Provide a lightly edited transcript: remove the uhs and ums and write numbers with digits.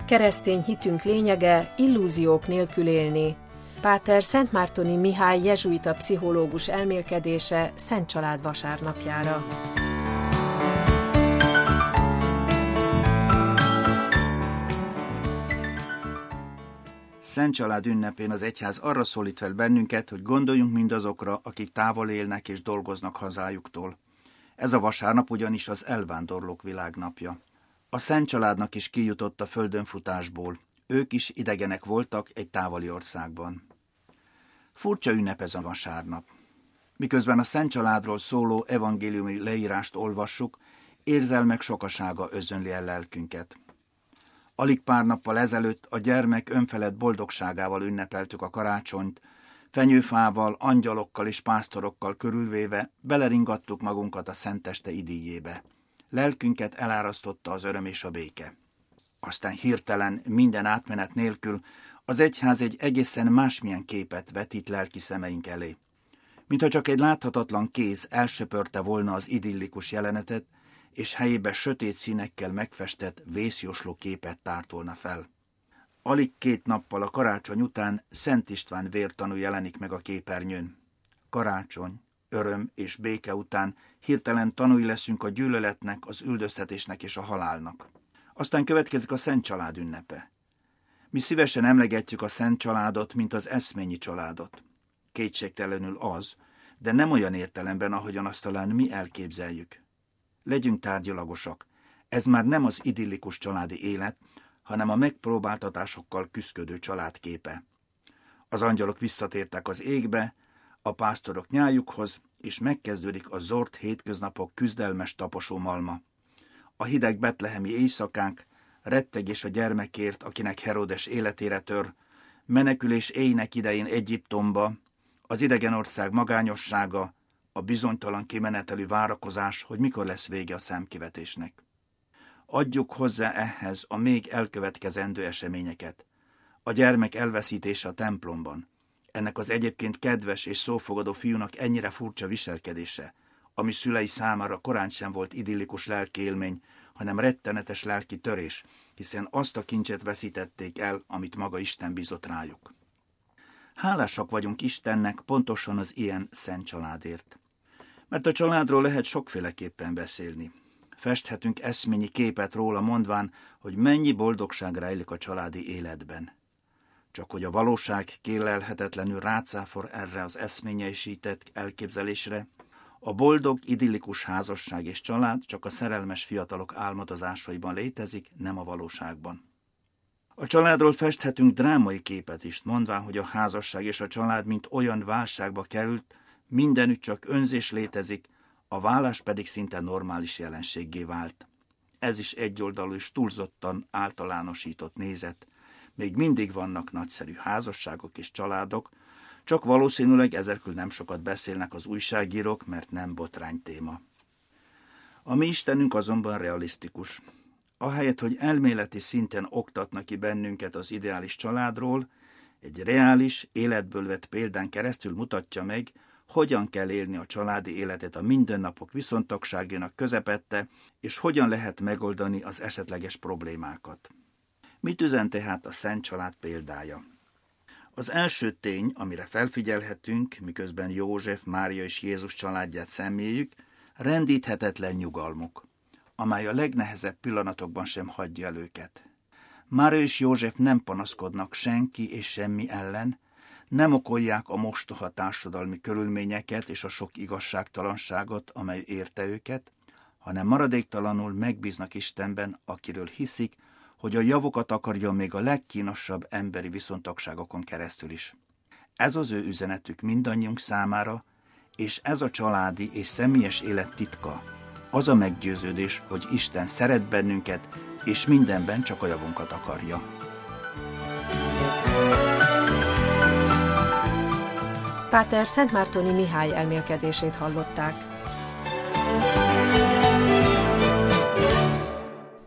Keresztény hitünk lényege illúziók nélkül élni. Páter Szentmártoni Mihály jezsuita pszichológus elmélkedése Szent Család vasárnapjára. Szent Család ünnepén az egyház arra szólít fel bennünket, hogy gondoljunk mindazokra, akik távol élnek és dolgoznak hazájuktól. Ez a vasárnap ugyanis az elvándorlók világnapja. A Szent Családnak is kijutott a földönfutásból. Ők is idegenek voltak egy távoli országban. Furcsa ünnep ez a vasárnap. Miközben a Szent Családról szóló evangéliumi leírást olvassuk, érzelmek sokasága özönli el lelkünket. Alig pár nappal ezelőtt a gyermek önfelett boldogságával ünnepeltük a karácsonyt, fenyőfával, angyalokkal és pásztorokkal körülvéve beleringattuk magunkat a szenteste idilljébe. Lelkünket elárasztotta az öröm és a béke. Aztán hirtelen, minden átmenet nélkül az egyház egy egészen másmilyen képet vetít lelki szemeink elé. Mintha csak egy láthatatlan kéz elsöpörte volna az idillikus jelenetet, és helyébe sötét színekkel megfestett vészjósló képet tárt volna fel. Alig 2 nappal a karácsony után Szent István vértanú jelenik meg a képernyőn. Karácsony, öröm és béke után hirtelen tanúi leszünk a gyűlöletnek, az üldöztetésnek és a halálnak. Aztán következik a Szent Család ünnepe. Mi szívesen emlegetjük a Szent Családot, mint az eszményi családot. Kétségtelenül az, de nem olyan értelemben, ahogyan azt talán mi elképzeljük. Legyünk tárgyalagosak, ez már nem az idillikus családi élet, hanem a megpróbáltatásokkal küszködő család képe. Az angyalok visszatértek az égbe, a pásztorok nyájukhoz, és megkezdődik a zord hétköznapok küzdelmes taposó malma. A hideg betlehemi éjszakák, rettegés a gyermekért, akinek Heródes életére tör, menekülés éjnek idején Egyiptomba, az idegen ország magányossága, a bizonytalan kimenetelű várakozás, hogy mikor lesz vége a számkivetésnek. Adjuk hozzá ehhez a még elkövetkezendő eseményeket. A gyermek elveszítése a templomban, ennek az egyébként kedves és szófogadó fiúnak ennyire furcsa viselkedése, ami szülei számára korán sem volt idillikus lelki élmény, hanem rettenetes lelki törés, hiszen azt a kincset veszítették el, amit maga Isten bízott rájuk. Hálásak vagyunk Istennek pontosan az ilyen Szent Családért. Mert a családról lehet sokféleképpen beszélni. Festhetünk eszményi képet róla mondván, hogy mennyi boldogság rejlik a családi életben. Csak hogy a valóság kérlelhetetlenül rácáfor erre az eszményesített elképzelésre, a boldog, idillikus házasság és család csak a szerelmes fiatalok álmodozásaiban létezik, nem a valóságban. A családról festhetünk drámai képet is, mondván, hogy a házasság és a család mint olyan válságba került, mindenütt csak önzés létezik, a vállás pedig szinte normális jelenséggé vált. Ez is egyoldalú és túlzottan általánosított nézet. Még mindig vannak nagyszerű házasságok és családok, csak valószínűleg ezekről nem sokat beszélnek az újságírók, mert nem botránytéma. A mi Istenünk azonban realisztikus. Ahelyett, hogy elméleti szinten oktatna ki bennünket az ideális családról, egy reális, életből vett példán keresztül mutatja meg, hogyan kell élni a családi életet a mindennapok viszontagságának közepette, és hogyan lehet megoldani az esetleges problémákat. Mit üzen tehát a Szent Család példája? Az első tény, amire felfigyelhetünk, miközben József, Mária és Jézus családját szemléljük, rendíthetetlen nyugalmuk, amely a legnehezebb pillanatokban sem hagyja el őket. Mária és József nem panaszkodnak senki és semmi ellen, nem okolják a mostoha társadalmi körülményeket és a sok igazságtalanságot, amely érte őket, hanem maradéktalanul megbíznak Istenben, akiről hiszik, hogy a javukat akarja még a legkínosabb emberi viszontagságokon keresztül is. Ez az ő üzenetük mindannyiunk számára, és ez a családi és személyes élet titka. Az a meggyőződés, hogy Isten szeret bennünket, és mindenben csak a javunkat akarja. Páter Szentmártoni Mihály elmélkedését hallották.